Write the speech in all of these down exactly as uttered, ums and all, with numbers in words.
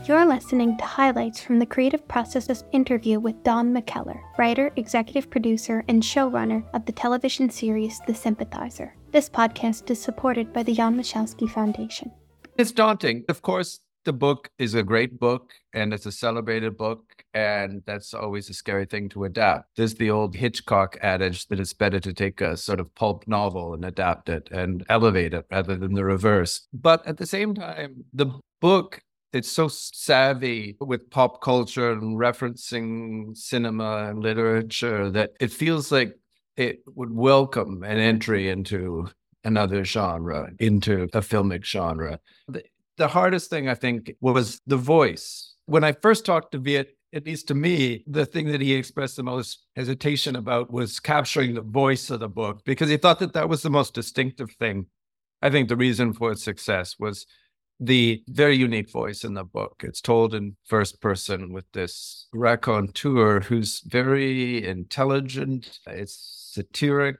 You're listening to highlights from the Creative Processes interview with Don McKellar, writer, executive producer, and showrunner of the television series The Sympathizer. This podcast is supported by the Jan Michalski Foundation. It's daunting. Of course, the book is a great book, and it's a celebrated book, and that's always a scary thing to adapt. There's the old Hitchcock adage that it's better to take a sort of pulp novel and adapt it and elevate it rather than the reverse. But at the same time, the book, it's so savvy with pop culture and referencing cinema and literature that it feels like it would welcome an entry into another genre, into a filmic genre. The, the hardest thing, I think, was the voice. When I first talked to Viet, at least to me, the thing that he expressed the most hesitation about was capturing the voice of the book, because he thought that that was the most distinctive thing. I think the reason for its success was the very unique voice in the book. It's told in first person with this raconteur who's very intelligent. It's satiric.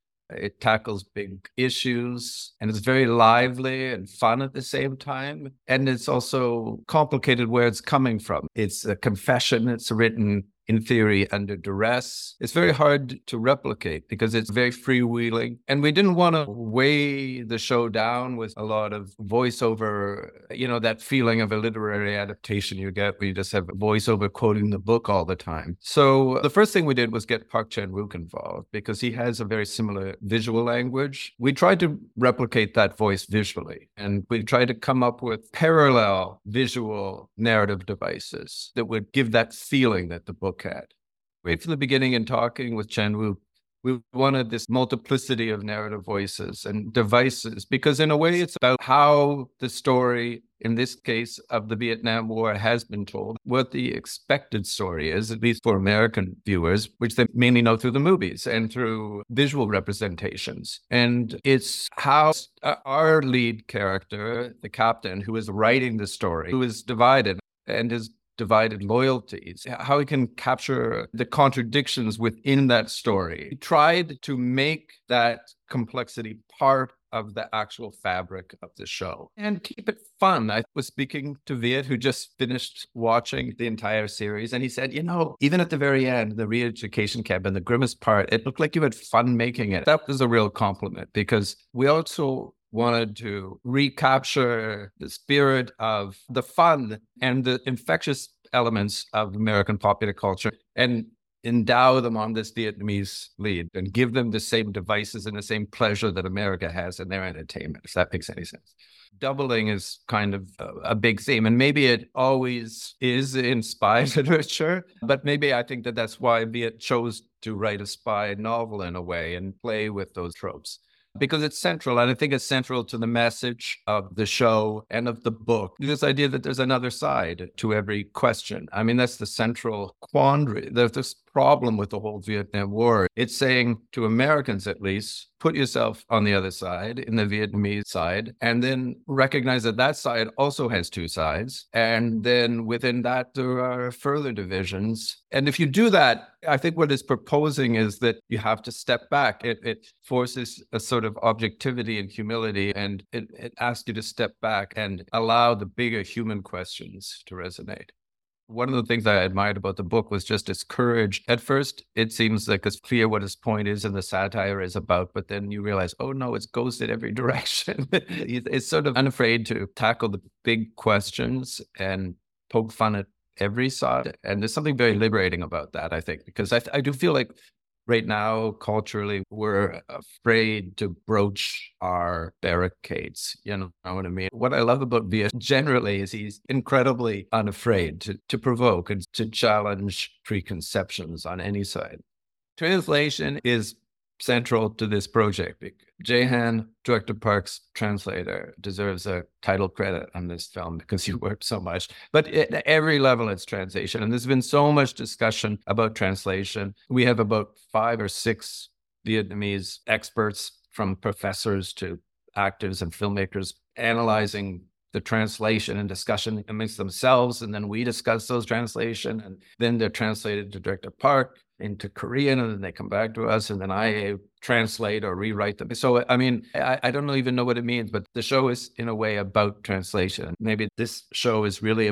It tackles big issues, and it's very lively and fun at the same time. And it's also complicated where it's coming from. It's a confession. It's written, in theory, under duress. It's very hard to replicate because it's very freewheeling. And we didn't want to weigh the show down with a lot of voiceover, you know, that feeling of a literary adaptation you get where you just have a voiceover quoting the book all the time. So the first thing we did was get Park Chan-wook involved because he has a very similar visual language. We tried to replicate that voice visually, and we tried to come up with parallel visual narrative devices that would give that feeling that the book had. Right from the beginning, in talking with Chan-wook, we wanted this multiplicity of narrative voices and devices, because in a way it's about how the story, in this case of the Vietnam War, has been told, what the expected story is, at least for American viewers, which they mainly know through the movies and through visual representations. And it's how our lead character, the captain, who is writing the story, who is divided and is divided loyalties, how he can capture the contradictions within that story. He tried to make that complexity part of the actual fabric of the show and keep it fun. I was speaking to Viet, who just finished watching the entire series, and he said, you know, even at the very end, the re-education camp and the grimmest part, it looked like you had fun making it. That was a real compliment, because we also wanted to recapture the spirit of the fun and the infectious elements of American popular culture and endow them on this Vietnamese lead and give them the same devices and the same pleasure that America has in their entertainment, if that makes any sense. Doubling is kind of a, a big theme, and maybe it always is in spy literature, but maybe I think that that's why Viet chose to write a spy novel in a way and play with those tropes. Because it's central, and I think it's central to the message of the show and of the book. This idea that there's another side to every question. I mean, that's the central quandary. There's this problem with the whole Vietnam War. It's saying to Americans, at least, put yourself on the other side, in the Vietnamese side, and then recognize that that side also has two sides. And then within that, there are further divisions. And if you do that, I think what it's proposing is that you have to step back. It, it forces a sort of objectivity and humility, and it, it asks you to step back and allow the bigger human questions to resonate. One of the things I admired about the book was just its courage. At first, it seems like it's clear what its point is and the satire is about, but then you realize, oh no, it goes in every direction. It's sort of unafraid to tackle the big questions and poke fun at every side. And there's something very liberating about that, I think, because I, I do feel like right now, culturally, we're afraid to broach our barricades. You know what I mean? What I love about Viet generally is he's incredibly unafraid to, to provoke and to challenge preconceptions on any side. Translation is central to this project. Jae-han, Director Park's translator, deserves a title credit on this film because he worked so much. But at every level, it's translation. And there's been so much discussion about translation. We have about five or six Vietnamese experts, from professors to actors and filmmakers, analyzing the translation and discussion amongst themselves. And then we discuss those translation, and then they're translated to Director Park into Korean, and then they come back to us, and then I translate or rewrite them. So, I mean, I, I don't even know what it means, but the show is in a way about translation. Maybe this show is really about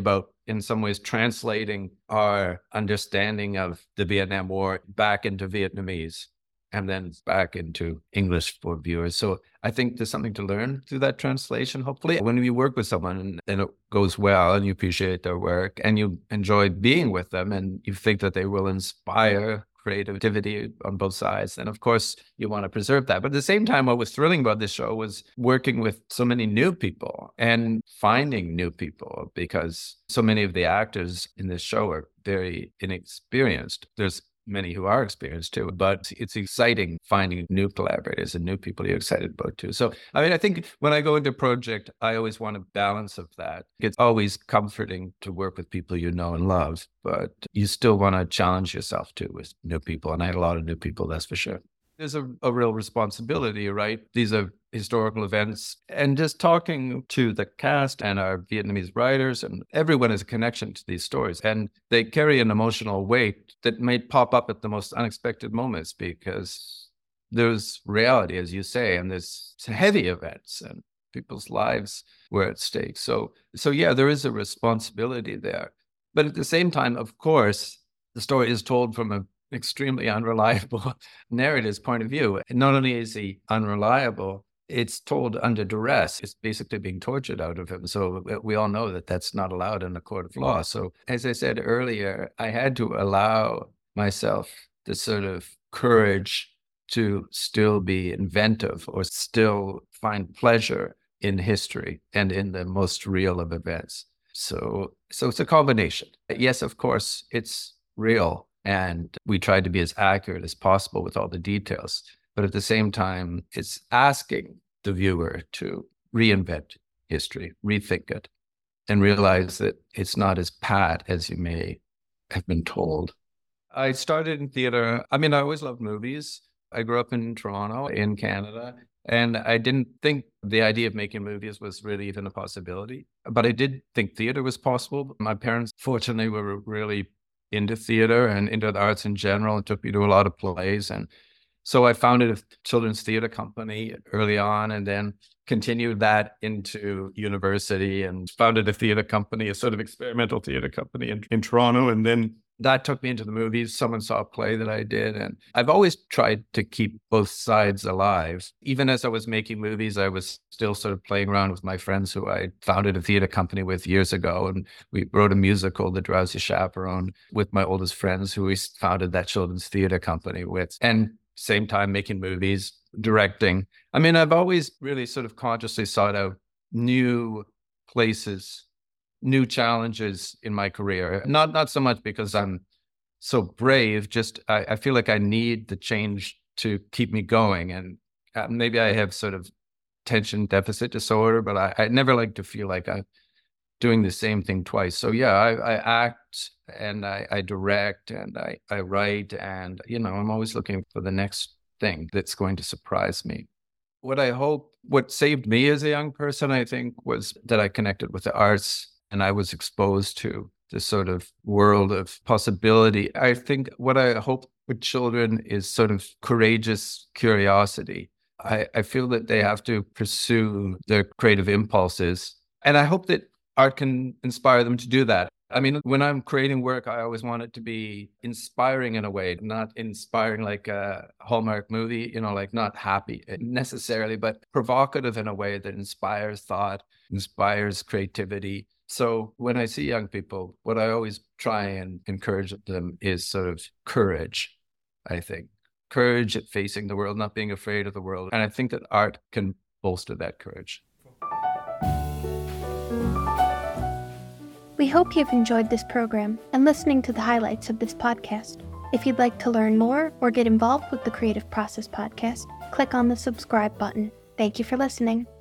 in some ways translating our understanding of the Vietnam War back into Vietnamese and then back into English for viewers. So I think there's something to learn through that translation, hopefully. When you work with someone and, and it goes well and you appreciate their work and you enjoy being with them and you think that they will inspire creativity on both sides, then of course you want to preserve that. But at the same time, what was thrilling about this show was working with so many new people and finding new people, because so many of the actors in this show are very inexperienced. There's many who are experienced too, but it's exciting finding new collaborators and new people you're excited about too. So, I mean, I think when I go into a project, I always want a balance of that. It's always comforting to work with people you know and love, but you still want to challenge yourself too with new people. And I had a lot of new people, that's for sure. There's a, a real responsibility, right? These are historical events. And just talking to the cast and our Vietnamese writers, and everyone has a connection to these stories. And they carry an emotional weight that may pop up at the most unexpected moments, because there's reality, as you say, and there's heavy events and people's lives were at stake. So, so yeah, there is a responsibility there. But at the same time, of course, the story is told from a extremely unreliable narrator's point of view. And not only is he unreliable, it's told under duress. It's basically being tortured out of him. So we all know that that's not allowed in a court of law. So as I said earlier, I had to allow myself the sort of courage to still be inventive or still find pleasure in history and in the most real of events. So, so it's a combination. Yes, of course, it's real. And we try to be as accurate as possible with all the details. But at the same time, it's asking the viewer to reinvent history, rethink it, and realize that it's not as pat as you may have been told. I started in theater. I mean, I always loved movies. I grew up in Toronto, in Canada, and I didn't think the idea of making movies was really even a possibility. But I did think theater was possible. My parents, fortunately, were really into theater and into the arts in general, and took me to a lot of plays. And so I founded a children's theater company early on, and then continued that into university and founded a theater company, a sort of experimental theater company in, in Toronto. And then that took me into the movies. Someone saw a play that I did. And I've always tried to keep both sides alive. Even as I was making movies, I was still sort of playing around with my friends who I founded a theater company with years ago. And we wrote a musical, The Drowsy Chaperone, with my oldest friends who we founded that children's theater company with. And same time making movies, directing. I mean, I've always really sort of consciously sought out new places, new challenges in my career. Not not so much because I'm so brave, just I, I feel like I need the change to keep me going. And uh, maybe I have sort of attention deficit disorder, but I, I never like to feel like I'm doing the same thing twice. So yeah, I, I act and I, I direct and I, I write, and, you know, I'm always looking for the next thing that's going to surprise me. What I hope, what saved me as a young person, I think, was that I connected with the arts and I was exposed to this sort of world of possibility. I think what I hope with children is sort of courageous curiosity. I, I feel that they have to pursue their creative impulses. And I hope that art can inspire them to do that. I mean, when I'm creating work, I always want it to be inspiring in a way, not inspiring like a Hallmark movie, you know, like not happy necessarily, but provocative in a way that inspires thought, inspires creativity. So when I see young people, what I always try and encourage them is sort of courage, I think. Courage at facing the world, not being afraid of the world. And I think that art can bolster that courage. We hope you've enjoyed this program and listening to the highlights of this podcast. If you'd like to learn more or get involved with the Creative Process Podcast, click on the subscribe button. Thank you for listening.